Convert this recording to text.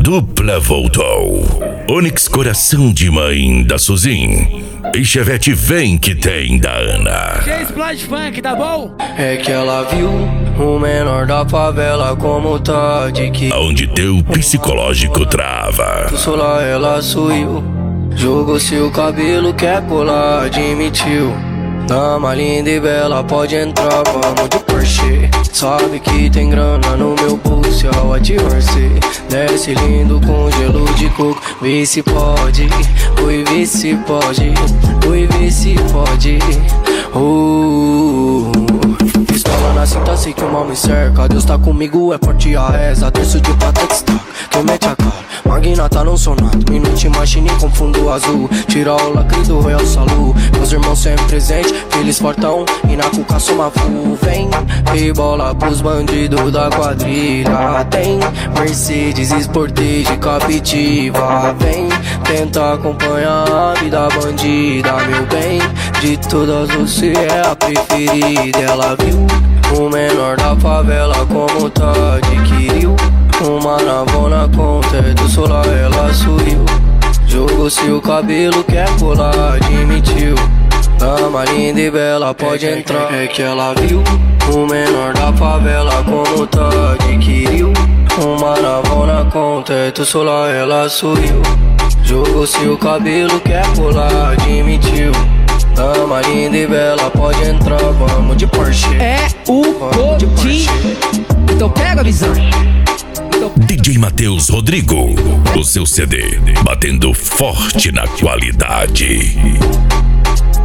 Dupla voltou. Onix coração de mãe da Suzin. E Chevette vem que tem da Ana. Splash Funk, tá bom? É que ela viu o menor da favela como tá de que Onde teu psicológico trava. o solar ela suiu. Jogou seu cabelo, quer colar, admitiu. Dama linda e bela, pode entrar, vamos de Porsche. Sabe que tem grana no meu pulso, ao Horse. Desce lindo com gelo de coco, vê se pode. Oi, vê se pode. Oi, vê se pode. Pistola na cinta, sei que o mal me cerca. Deus tá comigo, é forte a reza. Terço de prata destaca, que mete a cara. Magnata não sou nada, Minute Machine com fundo azul. Tira o lacre do Royal Salu. Meus irmãos sempre presentes, filhos fortão. E na cuca soma full, vem. E bola pros bandidos da quadrilha. Tem Mercedes Sportage Captiva. Vem, tenta acompanhar a vida bandida, meu bem. De todas você é a preferida. Ela viu o menor da favela como tá, adquiriu uma navona com teto solar, ela subiu. Jogou seu cabelo, quer colar, admitiu. Dama linda e bela, pode entrar. É que ela viu o menor da favela como tá, adquiriu uma navona com teto solar, ela subiu. Jogou seu cabelo, quer colar, admitiu. Dama linda e bela, pode entrar, vamos de Porsche. É o Godinho. Então pega a visão. DJ Matheus Rodrigo, o seu CD batendo forte na qualidade.